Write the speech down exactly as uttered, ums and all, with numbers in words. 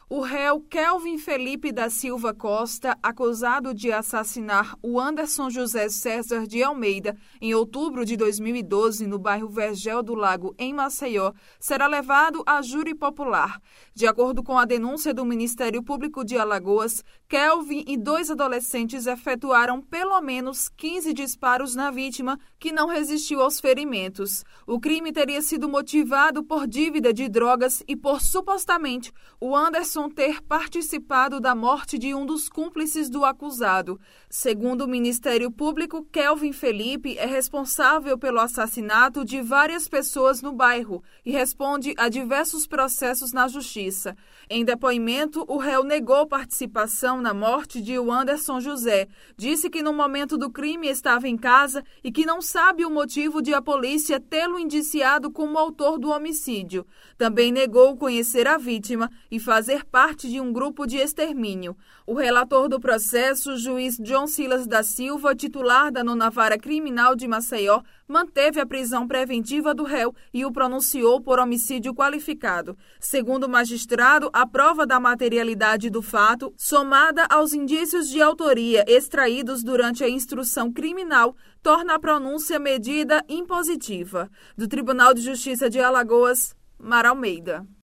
O réu Kelvin Felipe da Silva Costa, acusado de assassinar o Anderson José César de Almeida em outubro de dois mil e doze no bairro Vergel do Lago, em Maceió, será levado a júri popular. De acordo com a denúncia do Ministério Público de Alagoas, Kelvin e dois adolescentes efetuaram pelo menos quinze disparos na vítima, que não resistiu aos ferimentos. O crime teria sido motivado por dívida de drogas e por, supostamente, o Anderson ter participado da morte de um dos cúmplices do acusado. Segundo o Ministério Público, Kelvin Felipe é responsável pelo assassinato de várias pessoas no bairro e responde a diversos processos na Justiça. Em depoimento, o réu negou participação na morte de Anderson José. Disse que no momento do crime estava em casa e que não sabe o motivo de a polícia tê-lo indiciado como autor do homicídio. Também negou conhecer a vítima e fazer parte de um grupo de extermínio. O relator do processo, o juiz John Silas da Silva, titular da nona Vara Criminal de Maceió, manteve a prisão preventiva do réu e o pronunciou por homicídio qualificado. Segundo o magistrado, a prova da materialidade do fato, somada aos indícios de autoria extraídos durante a instrução criminal, torna a pronúncia medida impositiva. Do Tribunal de Justiça de Alagoas, Mara Almeida.